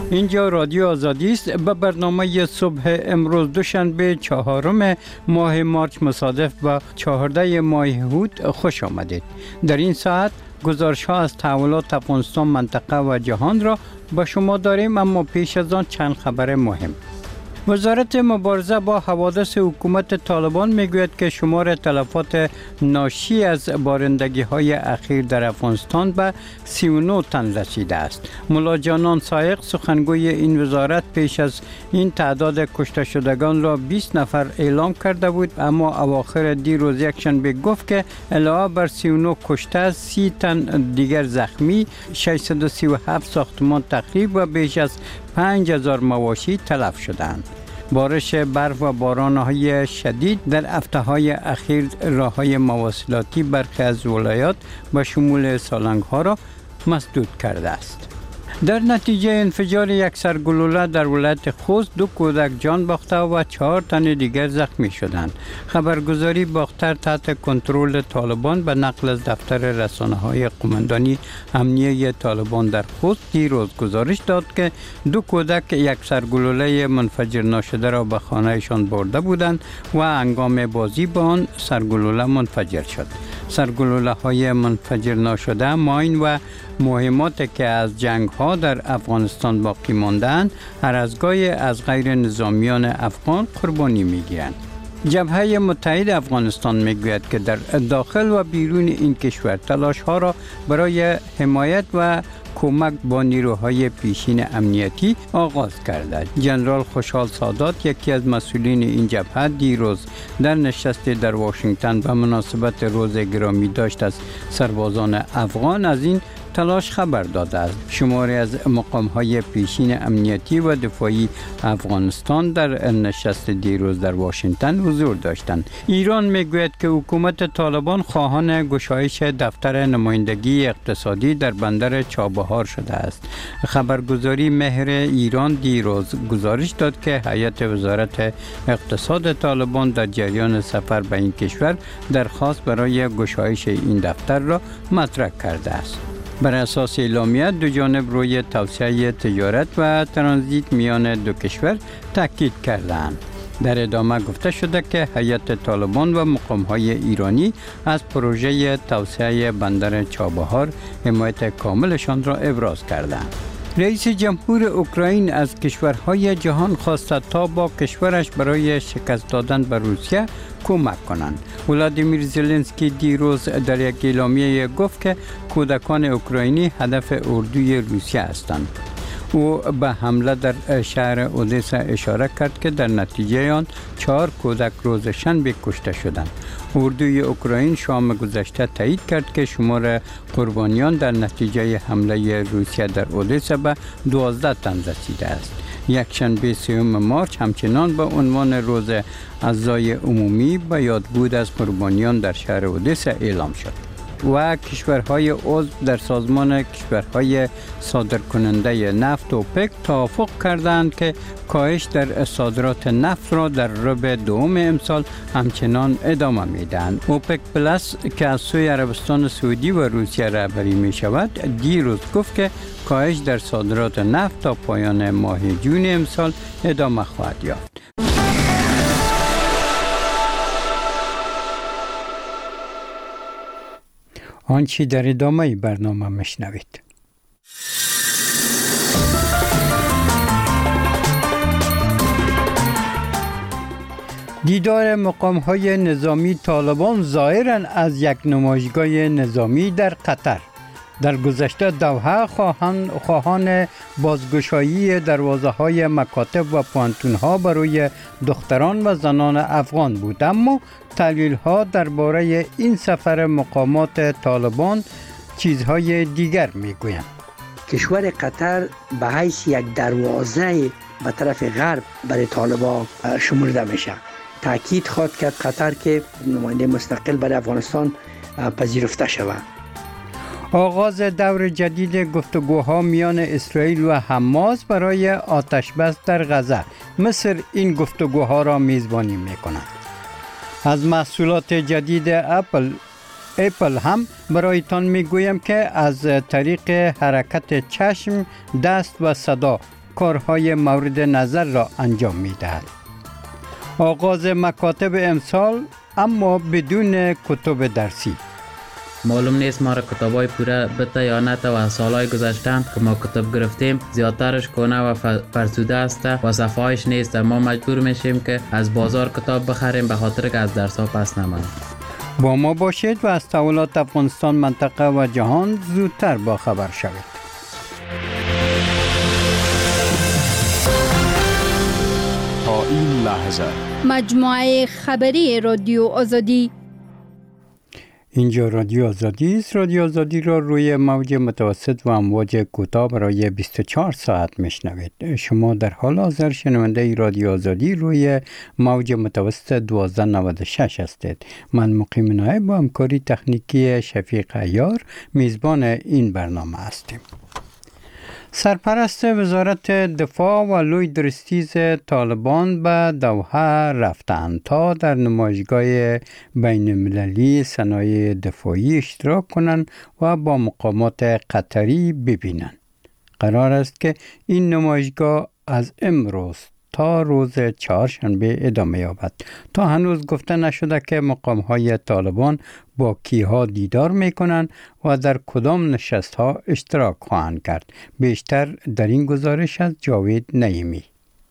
اینجا رادیو آزادی است. به برنامه صبح امروز دوشنبه 4 ماه مارچ مصادف با 14 ماه هود خوش آمدید. در این ساعت گزارش ها از تحولات افغانستان، منطقه و جهان را به شما داریم، اما پیش از آن چند خبر مهم. وزارت مبارزه با حوادث حکومت طالبان میگوید که شمار تلفات ناشی از بارندگی های اخیر در افغانستان به 39 تن رسیده است. ملا جانان سایق سخنگوی این وزارت پیش از این تعداد کشته شدگان را 20 نفر اعلام کرده بود، اما اواخر دیروز یکشنبه گفت که علاوه بر 39 کشته 30 تن دیگر زخمی، 637 ساختمان تخریب و بیش از 5000 مواشی تلف شدند. بارش برف و باران‌های شدید در هفته‌های اخیر راه‌های مواصلاتی برخی از ولایات به شمول سالنگ‌ها را مسدود کرده است. در نتیجه انفجار یک سرگلوله در ولایت خوست 2 کودک جان باخته و 4 تن دیگر زخمی شدند. خبرگزاری باختر تحت کنترل طالبان به نقل از دفتر رسانه‌های قماندانی امنیه طالبان در خوست دیروز گزارش داد که 2 کودک یک سرگلوله منفجر ناشده را به خانهشان برده بودند و هنگام بازی با آن سرگلوله منفجر شد. سرگلوله‌های منفجر ناشده ماین و مهماتی که از جنگ‌ها در افغانستان باقی ماندند، هر از گاهی از غیر نظامیان افغان قربانی می‌گیرند. جبهه متحد افغانستان میگوید که در داخل و بیرون این کشور تلاش‌ها را برای حمایت و کمک با نیروهای پیشین امنیتی آغاز کرده. جنرال خوشحال سادات، یکی از مسئولین این جبهه، دیروز در نشستی در واشنگتن به مناسبت روز گرامی داشت از سربازان افغان از این تلاش خبر داده است. شماری از مقام‌های پیشین امنیتی و دفاعی افغانستان در نشست دیروز در واشنگتن حضور داشتند. ایران میگوید که حکومت طالبان خواهان گشایش دفتر نمایندگی اقتصادی در بندر چابهار شده است. خبرگزاری مهر ایران دیروز گزارش داد که هیئت وزارت اقتصاد طالبان در جریان سفر به این کشور درخواست برای گشایش این دفتر را مطرح کرده است. بر اساس اعلامیه دو جانب روی توسعه تجارت و ترانزیت میان دو کشور تاکید کردند. در ادامه گفته شده که هیئت طالبان و مقام‌های ایرانی از پروژه توسعه بندر چابهار حمایت کاملشان را ابراز کردند. رئیس جمهور اوکراین از کشورهای جهان خواسته تا با کشورش برای شکست دادن به روسیه کمک کنند. ولادیمیر زلنسکی دیروز در یک اعلامیه گفت که کودکان اوکراینی هدف اردوی روسیه هستند. او به حمله در شهر اودسا اشاره کرد که در نتیجه آن 4 کودک روز شنبه کشته شدند. اردوی اوکراین شام گذشته تایید کرد که شمار قربانیان در نتیجه حمله روسیه در اودسا به 12 تن رسیده است. یکشنبه 3 مارچ همچنان به عنوان روز عزای عمومی به یادبود از قربانیان در شهر اودسا اعلام شد. و کشورهای عضو در سازمان کشورهای صادرکننده نفت اوپک توافق کردند که کاهش در صادرات نفت را در ربع دوم امسال همچنان ادامه میدهند. اوپک پلاس که از سوی عربستان سعودی و روسیه رهبری می شود دیروز گفت که کاهش در صادرات نفت تا پایان ماه جون امسال ادامه خواهد یافت. آنچه در ادامه برنامه مشنوید. دیدار مقام‌های نظامی طالبان ظاهراً از یک نمایشگاه نظامی در قطر. در گذشته دوحه خواهان بازگشایی دروازه‌های مکاتب و پانتون‌ها برای دختران و زنان افغان بود، اما تحلیل‌ها درباره این سفر مقامات طالبان چیزهای دیگر می‌گویند. کشور قطر به حیث یک دروازه به طرف غرب برای طالبان شمرده میشه. تاکید خواهد کرد قطر که نماینده مستقل برای افغانستان پذیرفته شود. آغاز دور جدید گفتگوها میان اسرائیل و حماس برای آتش بس در غزه. مصر این گفتگوها را میزبانی میکند. از محصولات جدید اپل هم برایتان میگویم که از طریق حرکت چشم، دست و صدا کارهای مورد نظر را انجام می‌دهد. آغاز مکاتب امسال اما بدون کتب درسی. معلوم نیست ما را کتابای پوره بته یا نه و سالهای گذشته که ما کتاب گرفتیم زیادترش کنه و فرسوده است و صفحه‌اش نیست. ما مجبور میشیم که از بازار کتاب بخریم به خاطر که از درس‌ها پس نمانیم. با ما باشید و از تحولات افغانستان، منطقه و جهان زودتر با خبر شوید. تا این لحظه مجموعه خبری رادیو آزادی. اینجا رادیو آزادی است. رادیو آزادی را روی موج متوسط و امواج کوتاه برای 24 ساعت میشنوید. شما در حال حاضر شنونده رادیو آزادی روی موج متوسط 1296 هستید. من مقیم نایب با همکاری تکنیکی شفیق عیار میزبان این برنامه هستیم. سرپرست وزارت دفاع و لوی درستیز طالبان به دوحه رفتند تا در نمایشگاه بین المللی صنایع دفاعی اشتراک کنند و با مقامات قطری ببینند. قرار است که این نمایشگاه از امروز تا روز چهارشنبه ادامه یابد. تا هنوز گفته نشده که مقام‌های طالبان با کیها دیدار می‌کنند و در کدام نشست‌ها اشتراک خواهند کرد. بیشتر در این گزارش از جاوید نعیمی.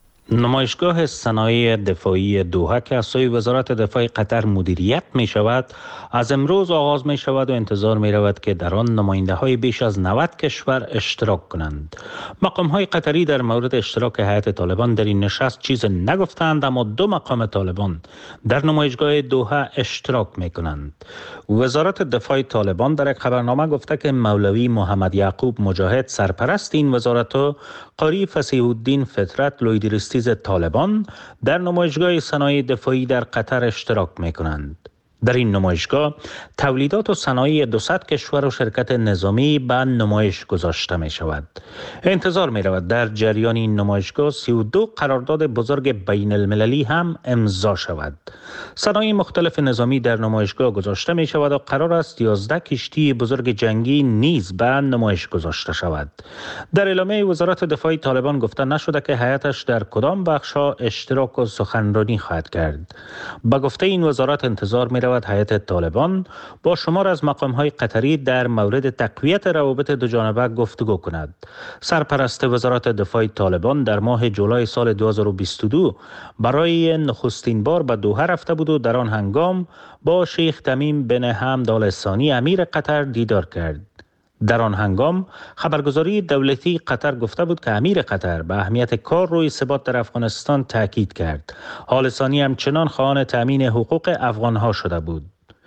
نمایشگاه صنایع دفاعی دوحه که از سوی وزارت دفاع قطر مدیریت می شود از امروز آغاز می شود و انتظار می رود که در آن نماینده های بیش از 90 کشور اشتراک کنند. مقام های قطری در مورد اشتراک هیئت طالبان در این نشست چیز نگفتند، اما 2 مقام طالبان در نمایشگاه دوحه اشتراک می کنند. وزارت دفاع طالبان در یک خبرنامه گفته که مولوی محمد یعقوب مجاهد سرپرست این وزارت و قاری فصیح الدین فطرت لوی درستیز طالبان در نمایشگاه صنایع دفاعی در قطر اشتراک می کنند. در این نمایشگاه تولیدات و صنایع 200 کشور و شرکت نظامی به نمایش گذاشته می شود. انتظار می رود در جریان این نمایشگاه 32 قرارداد بزرگ بین المللی هم امضا شود. صنایع مختلف نظامی در نمایشگاه گذاشته می شود و قرار است 11 کشتی بزرگ جنگی نیز به نمایش گذاشته شود. در اعلامیه وزارت دفاع طالبان گفته نشده که هیئتش در کدام بخش‌ها اشتراک و سخنرانی خواهد کرد. با گفته این وزارت انتظار می رود هیئت طالبان با شمار از مقام‌های قطری در مورد تقویت روابط دوجانبه گفتگو کند. سرپرست وزارت دفاع طالبان در ماه جولای سال 2022 برای نخستین بار به دوحه رفته بود و در آن هنگام با شیخ تمیم بن حمد آل ثانی امیر قطر دیدار کرد. در آن هنگام خبرگزاری دولتی قطر گفته بود که امیر قطر به اهمیت کار روی ثبات در افغانستان تاکید کرد. آل ثانی همچنان خواهان تامین حقوق افغانها شده بود.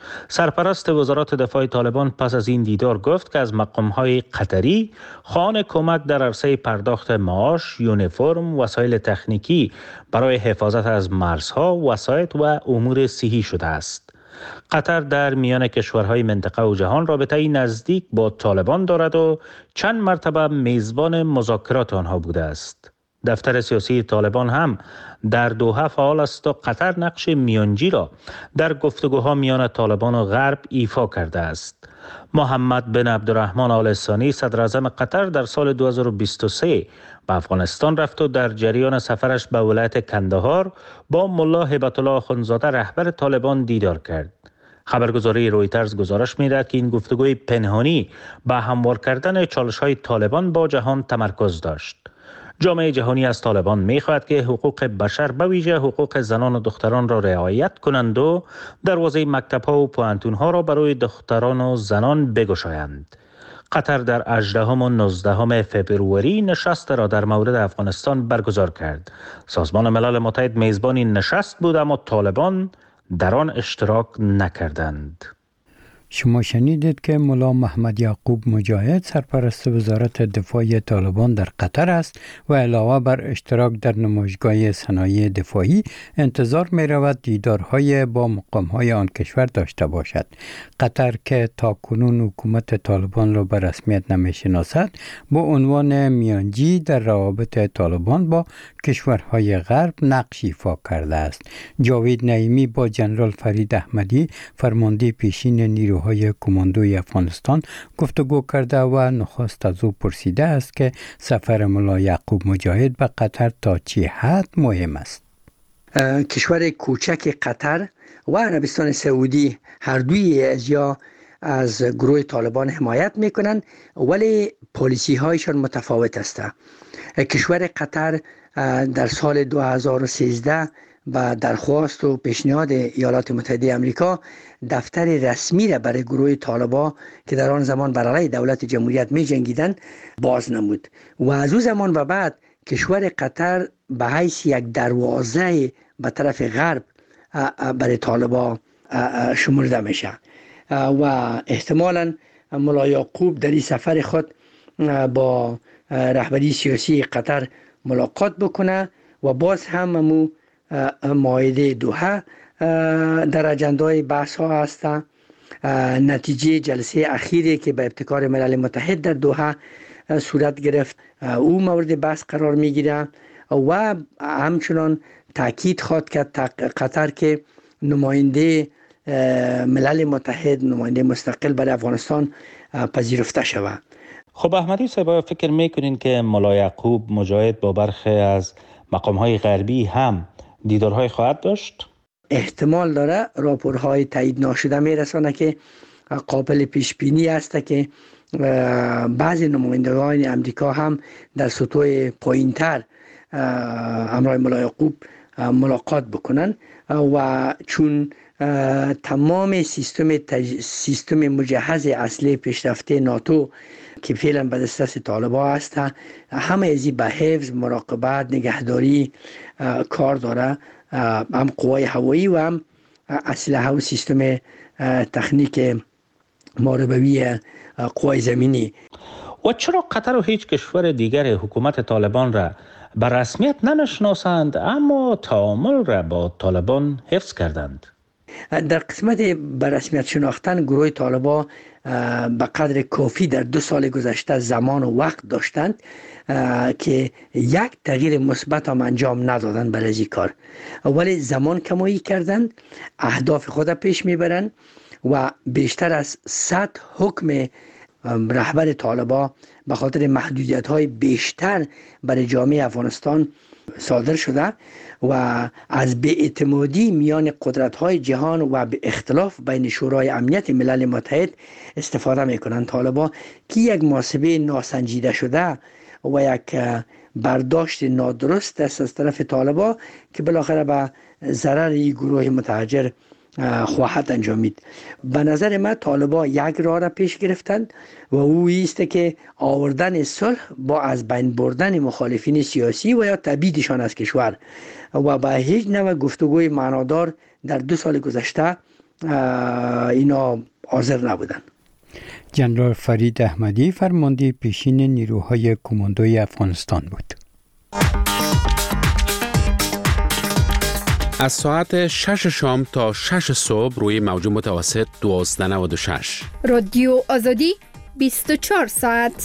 سرپرست وزارت دفاع طالبان پس از این دیدار گفت که از مقام‌های قطری خواهان کمک در عرصه پرداخت معاش، یونیفرم، وسایل تکنیکی برای حفاظت از مرزها، وسایط و امور صحی شده است. قطر در میان کشورهای منطقه و جهان رابطه‌ای نزدیک با طالبان دارد و چند مرتبه میزبان مذاکرات آنها بوده است. دفتر سیاسی طالبان هم در دوحه فعال است و قطر نقش میانجی را در گفتگوها میان طالبان و غرب ایفا کرده است. محمد بن عبدالرحمن آل ثانی صدر اعظم قطر در سال 2023 به افغانستان رفت و در جریان سفرش به ولایت کندهار با ملا هیبت الله اخندزاده رهبر طالبان دیدار کرد. خبرگزاری رویترز گزارش می‌دهد که این گفتگوی پنهانی به هموار کردن چالش‌های طالبان با جهان تمرکز داشت. جامعه جهانی از طالبان می‌خواهد که حقوق بشر به ویژه حقوق زنان و دختران را رعایت کنند و دروازه مکتب‌ها و پوهنتون‌ها را برای دختران و زنان بگشایند. قطر در 18 و 19 فبروری نشست را در مورد افغانستان برگزار کرد. سازمان ملل متحد میزبان این نشست بود اما طالبان در آن اشتراک نکردند. شما شنیدید که ملا محمد یعقوب مجاهد سرپرست وزارت دفاع طالبان در قطر است و علاوه بر اشتراک در نمایشگاه صنایع دفاعی انتظار می رود دیدارهای با مقامهای آن کشور داشته باشد. قطر که تا کنون حکومت طالبان را به رسمیت نمی شناسد با عنوان میانجی در روابط طالبان با کشورهای غرب نقش ایفا کرده است. جاوید نعیمی با جنرال فرید احمدی فرمانده پیشین نیروهای نیروهای کماندوی افغانستان گفتگو کرده و نخست از او پرسیده است که سفر ملا یعقوب مجاهد به قطر تا چه حد مهم است. کشور کوچک قطر و عربستان سعودی هر دوی از گروه طالبان حمایت میکنن، ولی پالیسی هایشان متفاوت است. کشور قطر در سال 2013 با درخواست و پیشنهاد ایالات متحده آمریکا دفتر رسمی را برای گروه طالبان که در آن زمان بر علیه دولت جمهوریت می جنگیدند باز نمود و از اون زمان و بعد کشور قطر به حیث یک دروازه به طرف غرب برای طالبان شمرده میشه و احتمالاً ملا یعقوب در این سفر خود با رهبری سیاسی قطر ملاقات بکنه و باز هم معاهده دوحه در اجندای بحث ها هست. نتیجه جلسه اخیری که به ابتکار ملل متحد در دوحه صورت گرفت او مورد بحث قرار میگیره و همچنان تاکید خواهد کرد قطر که نماینده ملل متحد، نماینده مستقل برای افغانستان پذیرفته شود. خب احمدی صاحب، فکر میکنین که ملا یعقوب مجاهد با برخی از مقام‌های غربی هم دیدارهای خواهد داشت؟ احتمال داره. راپورهای تایید ناشده میرسانه که قابل پیش بینی است که بعضی نمایندگان امریکا هم در سطوح پایین‌تر همراه ملا یعقوب ملاقات بکنن و چون تمام سیستم مجهز اصلی پیشرفته ناتو که فعلا به دسترس طالبان است، همه ازی به حفظ، مراقبت، نگهداری کار داره، هم قوای هوایی و هم اسلحه و سیستم تکنیک محاربوی قوای زمینی. و چرا قطر و هیچ کشور دیگر حکومت طالبان را به رسمیت نشناسند اما تعامل را با طالبان حفظ کردند؟ در قسمت به رسمیت شناختن گروه طالبان به قدر کافی در 2 سال گذشته زمان و وقت داشتند که یک تغییر مثبت هم انجام ندادند برای این کار، ولی زمان کمایی کردند، اهداف خود پیش میبرند و بیشتر از 100 حکم رهبر طالبان به خاطر محدودیت‌های بیشتر برای جامعه افغانستان صادر شده و از بی‌اعتمادی میان قدرت‌های جهان و به اختلاف بین شورای امنیت ملل متحد استفاده میکنند طالبان که یک محاسبه ناسنجیده شده و یک برداشت نادرست است از طرف طالبان که بالاخره به ضرر این گروه متحجر خواهد انجامید. به نظر من طالبان یک راه را پیش گرفتند و او است که آوردن صلح با از بین بردن مخالفین سیاسی و یا تبعیدشان از کشور و با هیچ نوع گفتگوی معنادار در 2 سال گذشته اینا حاضر نبودند. جنرال فرید احمدی فرمانده پیشین نیروهای کماندوی افغانستان بود. از ساعت 6 شام تا 6 صبح روی موج متوسط 1296 رادیو آزادی 24 ساعت.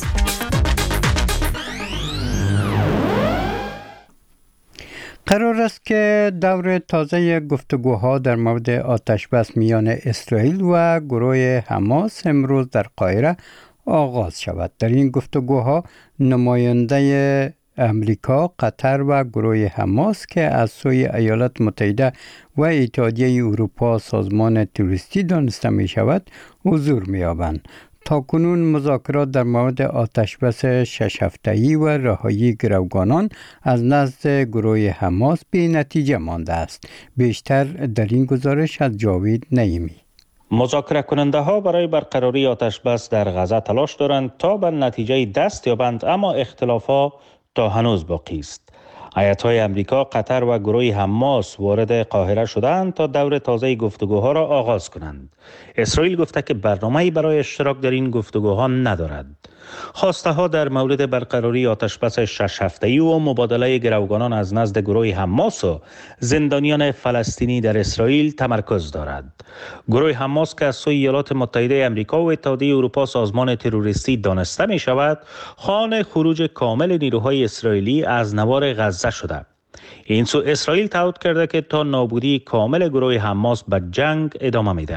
قرار است که دور تازه گفتگوها در مورد آتشبس میان اسرائیل و گروه حماس امروز در قاهره آغاز شود. در این گفتگوها نماینده امریکا، قطر و گروه حماس که از سوی ایالات متحده و اتحادیه اروپا سازمان تروریستی دانسته می شود حضور می یابند. تاکنون مذاکرات در مورد آتشبس 6 هفته‌ای و رهایی گروگانان از نزد گروه حماس بی نتیجه مانده است. بیشتر در این گزارش از جاوید نعیمی. مذاکره کننده ها برای برقراری آتشبس در غزه تلاش دارند تا به نتیجه دست یابند، اما اختلافات تا هنوز باقی است. هیئت‌های امریکا، قطر و گروه حماس وارد قاهره شدند تا دور تازه گفتگوها را آغاز کنند. اسرائیل گفته که برنامه‌ای برای اشتراک در این گفتگوها ندارد. خواسته ها در مورد برقراری آتشبس 6 هفته‌ای و مبادله گروگانان از نزد گروه حماس و زندانیان فلسطینی در اسرائیل تمرکز دارد. گروه حماس که از سوی ایالات متحده آمریکا و اتحادیه اروپا سازمان تروریستی دانسته می شود، خواهان خروج کامل نیروهای اسرائیلی از نوار غزه شده. این سو اسرائیل تعهد کرده که تا نابودی کامل گروه حماس به جنگ ادامه می دهد.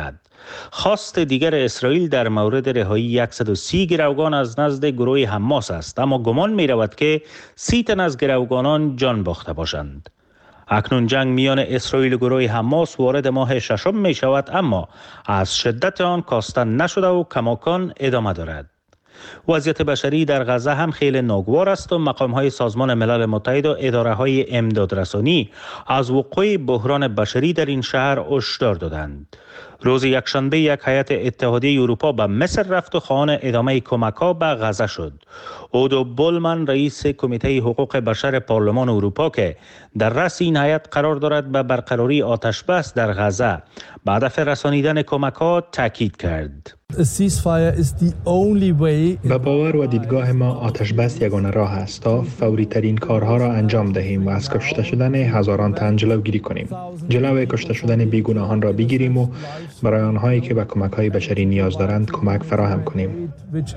خواست دیگر اسرائیل در مورد رهایی 130 گروگان از نزد گروه حماس است، اما گمان می رود که 30 تن از گروگانان جان باخته باشند. اکنون جنگ میان اسرائیل و گروه حماس وارد ماه ششم می شود، اما از شدت آن کاسته نشده و کماکان ادامه دارد. وضعیت بشری در غزه هم خیلی ناگوار است و مقام‌های سازمان ملل متحد و اداره‌های امدادرسانی از وقوع بحران بشری در این شهر هشدار دادند. روز یکشنبه یک هیئت اتحادیه اروپا به مصر رفت و خواهان ادامه کمک‌ها به غزه شد. اودو بولمن رئیس کمیته حقوق بشر پارلمان اروپا که در رأس این هیئت قرار دارد به برقراری آتش بس در غزه به هدف رسانیدن کمک‌ها تاکید کرد. به باور و دیدگاه ما آتش بس یگانه راه است تا فوری ترین کارها را انجام دهیم و از کشته شدن هزاران تن جلوگیری کنیم. جلوی کشته شدن بیگناهان را بگیریم و برای آنهایی که به کمک‌های بشری نیاز دارند کمک فراهم کنیم.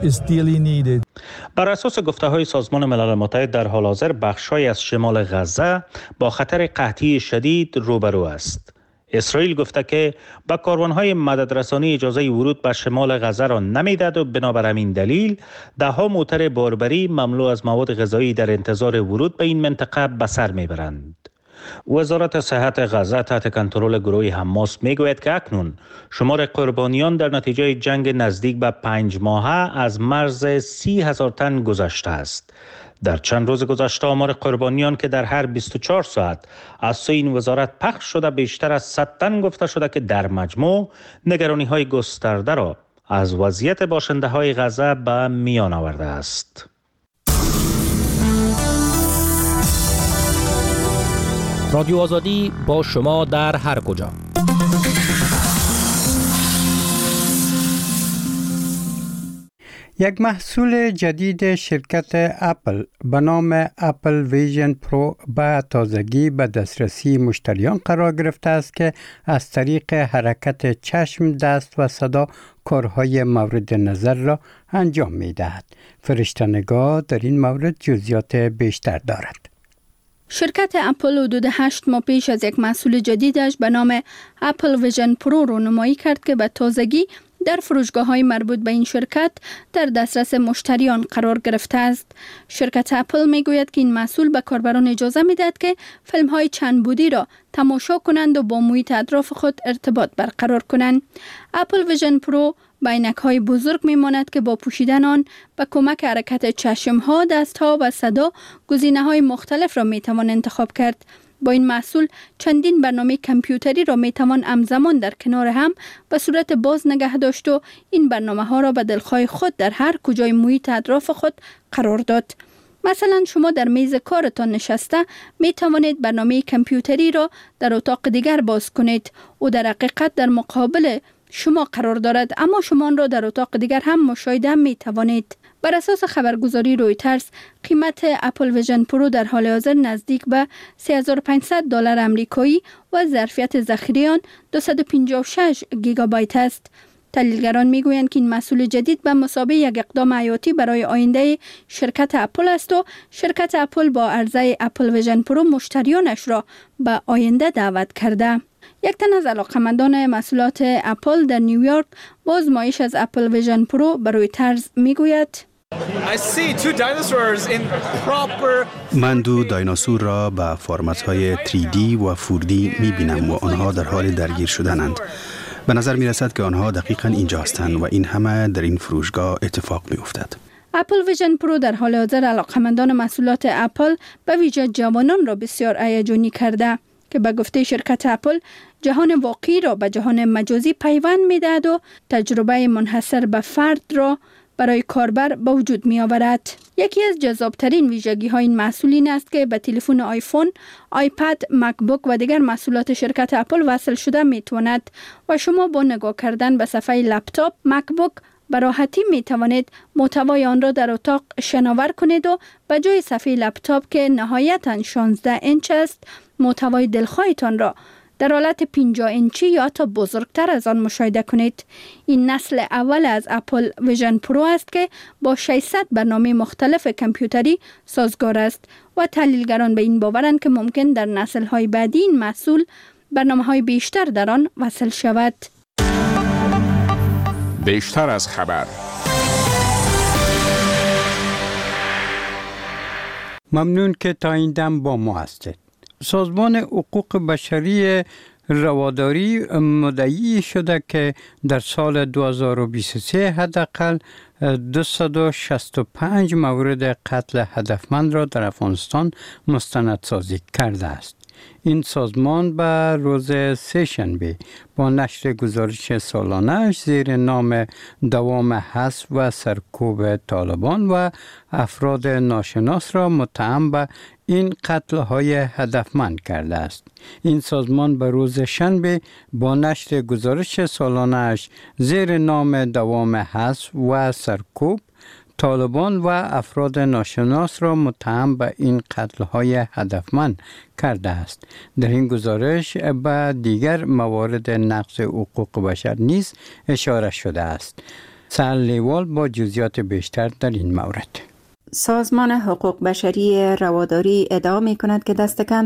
بر اساس گفته‌های سازمان ملل متحد در حال حاضر بخش‌های از شمال غزه با خطر قحطی شدید روبرو است. اسرائیل گفته که با کاروان‌های مددرسانی اجازه ورود به شمال غزه را نمی‌دهد و بنابر همین دلیل ده‌ها موتر باربری مملو از مواد غذایی در انتظار ورود به این منطقه به سر می‌برند. وزارت صحت غزه تحت کنترل گروه حماس میگوید که اکنون شمار قربانیان در نتیجه جنگ نزدیک به 5 ماهه از مرز 30,000 تن گذشته است. در چند روز گذشته آمار قربانیان که در هر 24 ساعت از سوی این وزارت پخش شده بیشتر از 100 تن گفته شده که در مجموع نگرانی‌های گسترده را از وضعیت باشنده‌های غزه به میان آورده است. رادیو آزادی با شما در هر کجا. یک محصول جدید شرکت اپل به نام اپل ویژن پرو به تازگی به دسترسی مشتریان قرار گرفته است که از طریق حرکت چشم، دست و صدا کارهای مورد نظر را انجام می دهد. فرشته نگاه در این مورد جزئیات بیشتر دارد. شرکت اپل حدود 8 ماه پیش از یک محصول جدیدش به نام اپل ویژن پرو رونمایی کرد که به تازگی در فروشگاه‌های مربوط به این شرکت در دسترس مشتریان قرار گرفته است. شرکت اپل میگوید که این محصول به کاربران اجازه می‌دهد که فیلم‌های چند بعدی را تماشا کنند و با محیط اطراف خود ارتباط برقرار کنند. اپل ویژن پرو به عینک‌های بزرگ می‌ماند که با پوشیدن آن به کمک حرکت چشم‌ها، دست‌ها و صدا گزینه‌های مختلف را می‌توان انتخاب کرد. با این محصول چندین برنامه کامپیوتری را میتوان همزمان در کنار هم به صورت باز نگه داشت و این برنامه ها را به دلخواه خود در هر کجای محیط اطراف خود قرار داد. مثلا شما در میز کارتان نشسته می توانید برنامه کامپیوتری را در اتاق دیگر باز کنید و در حقیقت در مقابل شما قرار دارد، اما شما آن را در اتاق دیگر هم مشاهده می توانید. بر اساس خبرگزاری رویترز قیمت اپل ویژن پرو در حال حاضر نزدیک به $3,500 آمریکایی و ظرفیت ذخیره آن 256 گیگابایت است. تحلیلگران میگویند که این محصول جدید به مثابه یک اقدام حیاتی برای آینده شرکت اپل است و شرکت اپل با عرضه اپل ویژن پرو مشتریانش را به آینده دعوت کرده. یک تن از علاقه‌مندان محصولات اپل در نیویورک با آزمایش از اپل ویژن پرو به رویترز میگوید: من دو دایناسور را به فرمت‌های 3D و 4D می‌بینم و آنها در حال درگیر شدنند. به نظر می‌رسد که آنها دقیقاً اینجا هستند و این همه در این فروشگاه اتفاق می‌افتد. اپل ویژن پرو در حال حاضر علاقه‌مندان محصولات اپل به ویژه جوانان را بسیار هیجانی کرده که به گفته شرکت اپل جهان واقعی را به جهان مجازی پیوند می‌دهد و تجربه منحصر به فرد را برای کاربر به وجود می آورد. یکی از جذابترین ویژگی های این محصول این است که به تلفن آیفون، آیپد، مکبوک و دیگر محصولات شرکت اپل وصل شده می تواند و شما با نگاه کردن به صفحه لپتاپ، مکبوک به راحتی می توانید محتوای آن را در اتاق شناور کنید و به جای صفحه لپتاپ که نهایتاً 16 اینچ است، محتوای دلخواهتان را در حالت 50 اینچی یا حتی بزرگتر از آن مشاهده کنید. این نسل اول از اپل ویژن پرو است که با 600 برنامه مختلف کامپیوتری سازگار است و تحلیلگران به این باورند که ممکن در نسل‌های بعدی این محصول برنامه‌های بیشتر در آن وصل شود. بیشتر از خبر. ممنون که تا این دم با ما هستید. سازمان حقوق بشری رواداری مدعی شده که در سال 2023 حداقل 265 مورد قتل هدفمند را در افغانستان مستندسازی کرده است. این سازمان به روز سه‌شنبه با نشر گزارش سالانه‌اش زیر نام دوام حذف و سرکوب طالبان و افراد ناشناس را متهم به این قتل‌های هدفمند کرده است. این سازمان به روز شنبه با نشر گزارش سالانه‌اش زیر نام دوام حذف و سرکوب طالبان و افراد ناشناس را متهم به این قتل‌های هدفمند کرده است. در این گزارش به دیگر موارد نقض حقوق بشر نیز اشاره شده است. سهل لیوال با جزئیات بیشتر در این مورد. سازمان حقوق بشری رواداری ادعا می کند که دست کم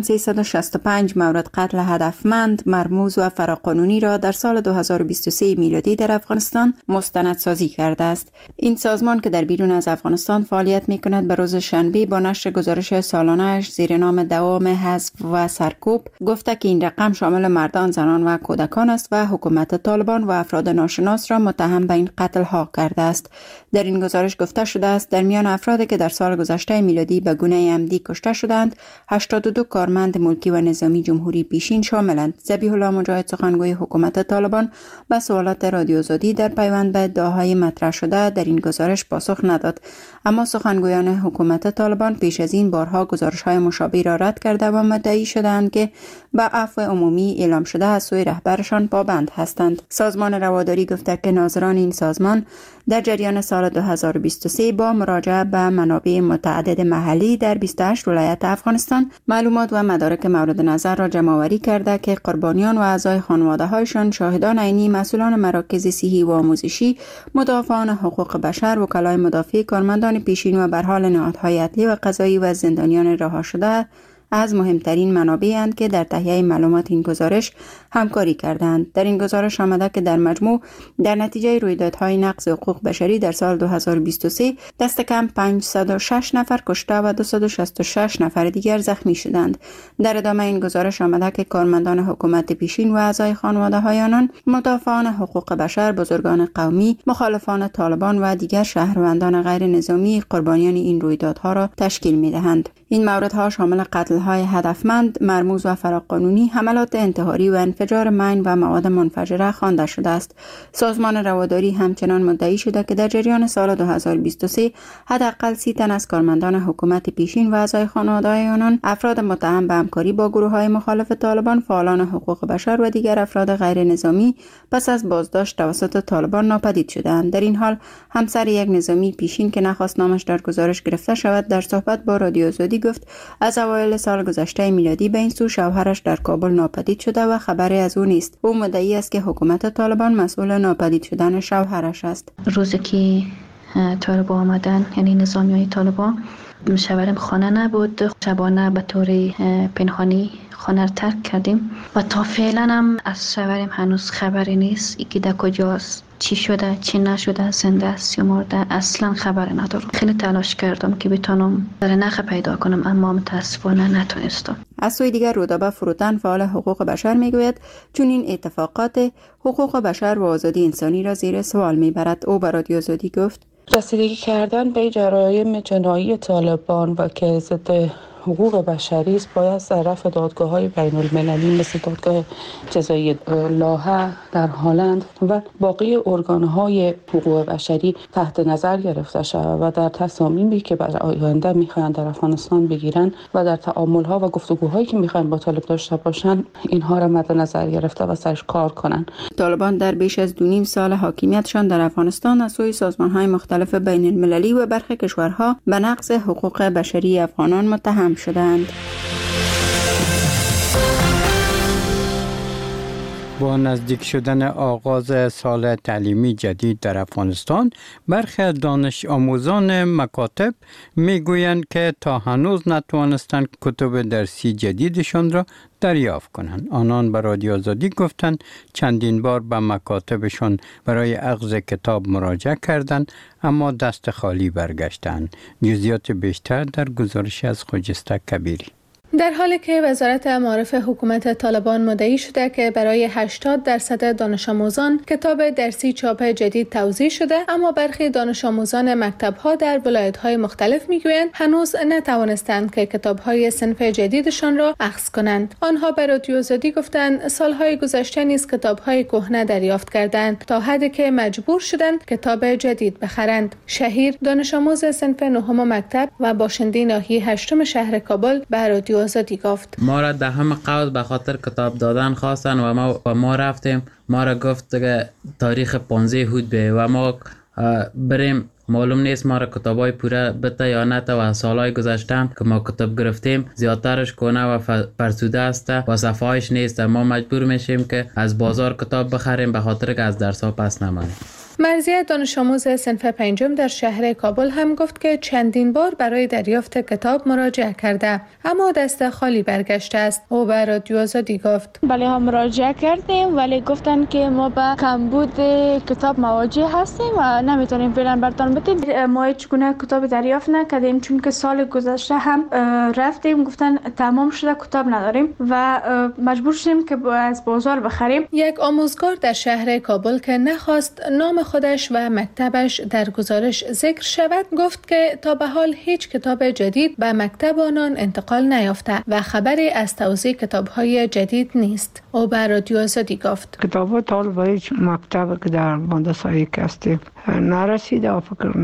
365 مورد قتل هدفمند، مرموز و فراقانونی را در سال 2023 میلادی در افغانستان مستندسازی کرده است. این سازمان که در بیرون از افغانستان فعالیت می کند به روز شنبه با نشر گزارش سالانه‌اش زیر نام دوام حذف و سرکوب گفته که این رقم شامل مردان، زنان و کودکان است و حکومت طالبان و افراد ناشناس را متهم به این قتل ها کرده است. در این گزارش گفته شده است در میان افرادی که در سال گذشته میلادی به گونه عمدی کشته شدند 82 کارمند ملکی و نظامی جمهوری پیشین شاملند. ذبیح الله مجاهد سخنگوی حکومت طالبان به سوالات رادیو آزادی در پیوند به ادعاهای مطرح شده در این گزارش پاسخ نداد، اما سخنگویان حکومت طالبان پیش از این بارها گزارش‌های مشابه را رد کرده و مدعی شدند که به عفو عمومی اعلام شده از سوی رهبرشان پابند هستند. سازمان رواداری گفته که ناظران این سازمان در جریان سال 2023 با مراجعه به منابع متعدد محلی در 28 ولایت افغانستان معلومات و مدارک مورد نظر را جمع‌آوری کرده که قربانیان و اعضای خانواده‌هایشان، شاهدان عینی، مسئولان مراکز صحی و آموزشی، مدافعان حقوق بشر، وکلای مدافع، کارمندان پیشین و به حال نهادهای عدلی و قضایی و زندانیان رها شده از مهمترین منابعی اند که در تهیه معلومات این گزارش همکاری کردند. در این گزارش آمده که در مجموع در نتیجه رویدادهای نقض حقوق بشری در سال 2023 دست کم 506 نفر کشته و 266 نفر دیگر زخمی شدند. در ادامه این گزارش آمده که کارمندان حکومت پیشین و اعضای خانواده‌های آنان، مدافعان حقوق بشر، بزرگان قومی، مخالفان طالبان و دیگر شهروندان غیر نظامی قربانیان این رویدادها را تشکیل می‌دهند. این موردها شامل قتل‌های هدفمند، مرموز و فراقانونی، حملات انتحاری و انفجار مین و مواد منفجره خوانده شده است. سازمان رواداری همچنان مدعی شده که در جریان سال 2023 حداقل 30 تن از کارمندان حکومت پیشین و اعضای خانواده‌های آنان، افراد متهم به همکاری با گروه‌های مخالف طالبان، فعالان حقوق بشر و دیگر افراد غیر نظامی پس از بازداشت توسط طالبان ناپدید شدند. در این حال همسر یک نظامی پیشین که نخواست نامش در گزارش گرفته شود در صحبت با رادیو آزادی گفت از اوایل سال گذشته میلادی به این سو شوهرش در کابل ناپدید شده و خبری از او نیست. او مدعی است که حکومت طالبان مسئول ناپدید شدن شوهرش است. روزی که طالبان آمدن، یعنی نظامیای طالبان، شوهرم خانه نبود. شبانه به طور پنهانی خانه را ترک کردیم و تا فعلا هم از شوهرم هنوز خبری نیست. یکی در کجاست، چی شده، چی نشده، زنده است یا مرده، اصلا خبر ندارم. خیلی تلاش کردم که بتونم در نخ پیدا کنم اما متاسفانه نتونستم. از سوی دیگر رودابه فروتن، فعال حقوق بشر، میگوید چون این اتفاقات حقوق بشر و آزادی انسانی را زیر سوال میبرد. او به رادیو آزادی گفت رسیدگی کردن به جرایم جنایی طالبان و که ضد حقوق بشری است باید در رفع دادگاه‌های بین‌المللی مثل دادگاه جزایی لاهه در هلند و باقی ارگان‌های حقوق بشری تحت نظر گرفته شود و در تصامیمی که برای آینده می‌خواهند در افغانستان بگیرن و در تعامل‌ها و گفتگوهایی که می‌خواهند با طالب داشته باشند اینها را مد نظر گرفته و سرش کار کنند. طالبان در بیش از 2.5 سال حاکمیتشان در افغانستان از سوی سازمان‌های مختلف بین‌المللی و برخی کشورها به نقض حقوق بشری افغانان متهم شدند. با نزدیک شدن آغاز سال تعلیمی جدید در افغانستان، برخی دانش آموزان مکاتب میگویند که تا هنوز نتوانستند کتب درسی جدیدشان را دریافت کنند. آنان به رادیو آزادی گفتند چندین بار به مکاتبشان برای اخذ کتاب مراجعه کردند اما دست خالی برگشتند. جزئیات بیشتر در گزارش از خجسته کبیری. در حالی که وزارت معارف حکومت طالبان مدعی شده که برای 80% دانش آموزان کتاب درسی چاپ جدید توزیع شده، اما برخی دانش آموزان مکتب‌ها در ولایت‌های مختلف میگویند هنوز نتوانستند که کتاب‌های صنف جدیدشان را اخذ کنند. آنها به رادیو آزادی گفتند سال‌های گذشته نیز کتاب‌های کهنه دریافت کردند تا حدی که مجبور شدند کتاب جدید بخرند. شهیر دانش آموز صنف نهم مکتب و باشنده ناحیه 8 شهر کابل به رادیو آزادی گفت ما را در همه قوس به خاطر کتاب دادن خواستن و ما رفتیم. ما را گفت که تاریخ 15 هود به و ما بریم. معلوم نیست ما را کتابای پوره بده یا نه و سالهای گذشتن که ما کتاب گرفتیم زیادترش کهنه و فرسوده است و صفحه‌اش نیست. ما مجبور میشیم که از بازار کتاب بخریم به خاطر که از درس‌ها پس نمانیم. مرضیه دانش آموز صنف 5 در شهر کابل هم گفت که چندین بار برای دریافت کتاب مراجعه کرده اما دست خالی برگشته است. او به رادیو آزادی گفت بله هم مراجعه کردیم ولی گفتن که ما به کمبود کتاب مواجه هستیم و نمیتونیم فعلا برتان بدیم. ما هیچ گونه کتاب دریافت نکردیم چون که سال گذشته هم رفتیم گفتن تمام شده کتاب نداریم و مجبور شدیم که از بازار بخریم. یک آموزگار در شهر کابل که نخواست نام خودش و مکتبش در گزارش ذکر شود گفت که تا به حال هیچ کتاب جدید به مکتب آنان انتقال نیافته و خبری از توزیع کتاب‌های جدید نیست. او به رادیو آزادی گفت کتاب طالب به هیچ مکتب که در مدرسه هستیم نرسیده و فکر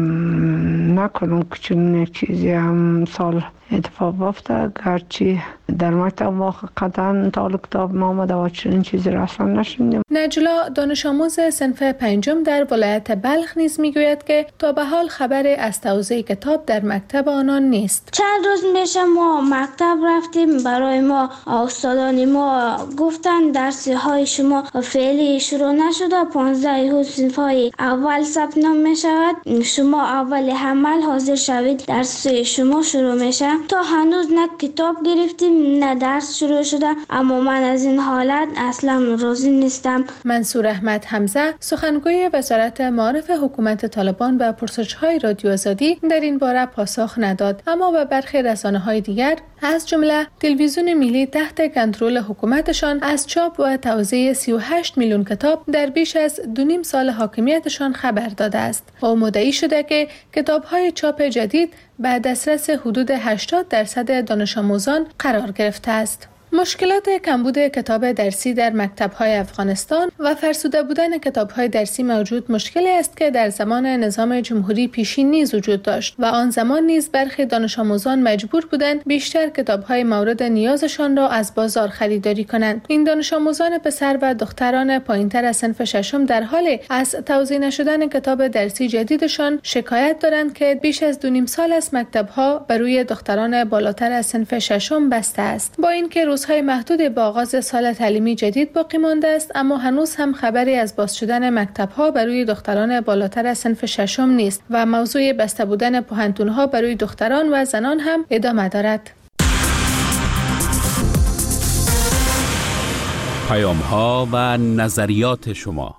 نکنم که چون چیزی هم سال اتفاق افتاد. گرچه در مکتب ما قطعا طالب کتاب نامده و چنین چیزی را اصلا نشنیدیم. نجلا دانش آموز صنف 5 در ولایت بلخ نیز میگوید که تا به حال خبری از توزیع کتاب در مکتب آنان نیست. چند روز میشه ما مکتب رفتیم، برای ما استادان ما گفتن درسی های شما فعلی شروع نشده، 15 صنف های اول ثبت نام میشود، شما اول حمل حاضر شوید درس شما شروع میشه. تا هنوز نه کتاب گرفتیم نه درس شروع شده، اما من از این حالت اصلا راضی نیستم. منصور احمد حمزه سخنگوی وزارت معارف حکومت طالبان به پرسش‌های رادیو آزادی در این باره پاسخ نداد، اما به برخی رسانه‌های دیگر از جمله تلویزیون ملی تحت کنترل حکومتشان از چاپ و توزیع 38 میلیون کتاب در بیش از 2.5 سال حاکمیتشان خبر داده است. او مدعی شده که کتاب‌های چاپ جدید به دسترس حدود 80% دانش آموزان قرار گرفته است. مشکلات کمبود کتاب درسی در مکتب‌های افغانستان و فرسوده بودن کتاب‌های درسی موجود مشکلی است که در زمان نظام جمهوری پیشین نیز وجود داشت و آن زمان نیز برخی دانش آموزان مجبور بودند بیشتر کتاب‌های مورد نیازشان را از بازار خریداری کنند. این دانش آموزان پسر و دختران پایین‌تر از صنف 6 در حال از توزیع نشدن کتاب درسی جدیدشان شکایت دارند که بیش از 2.5 سال است مکتب‌ها بر روی دختران بالاتر از صنف 6 بسته است. با اینکه روزهای محدود با آغاز سال تعلیمی جدید باقی مانده است، اما هنوز هم خبری از باز شدن مکتب‌ها برای دختران بالاتر از صنف 6 نیست و موضوع بسته بودن پوهنتون‌ها برای دختران و زنان هم ادامه دارد. پیام‌ها و نظریات شما.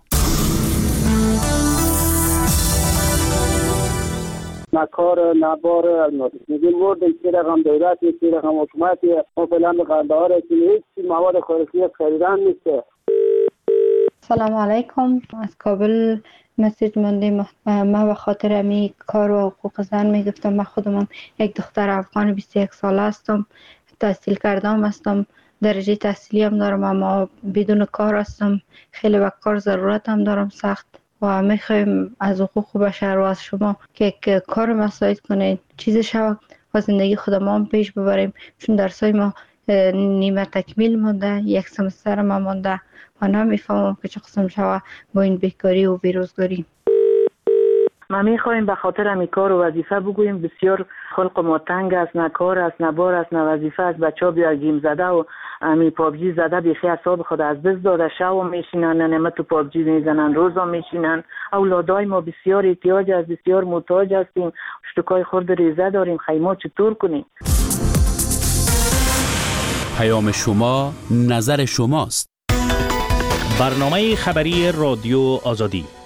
نکار نبار میگیم ورد که رقم دولت که رقم حکومت ما فعلا به قندهار که هیچ مواد خوراکی خریدن نیست. سلام علیکم، از کابل مسیج ماندیم. ما به خاطر امی کار و حقوق زن میگفتم. من خودم یک دختر افغان 21 ساله هستم، تحصیل کردم هستم، درجه تحصیلی هم دارم، اما بدون کار هستم. خیلی به کار ضرورت هم دارم سخت و میخوایم از حقوق بشر و از شما که کار مساعد کنید، چیز شود و زندگی خودمان پیش ببریم، چون درسای ما نیمه تکمیل مونده، یک سمستر ما مونده و نمیفهمم که چه قسم شود با این بیکاری و بیروزگاری. ما میخوایم به خاطر امی کار و وظیفه بگوییم بسیار خلق ما تنگ است، نه کار است، نه بار است، نه وظیفه است. بچه ها بیا گیم زده و امی پابجی زده بیخی اعصاب خود از دست داده، شب میشینن نمه تو پابجی میزنن، روزا میشینن. اولادای ما بسیار احتیاج است، بسیار محتاج هستیم، اشتکای خورد ریزه داریم، خیمه چطور کنیم؟ پیام شما نظر شماست. برنامه خبری رادیو آزادی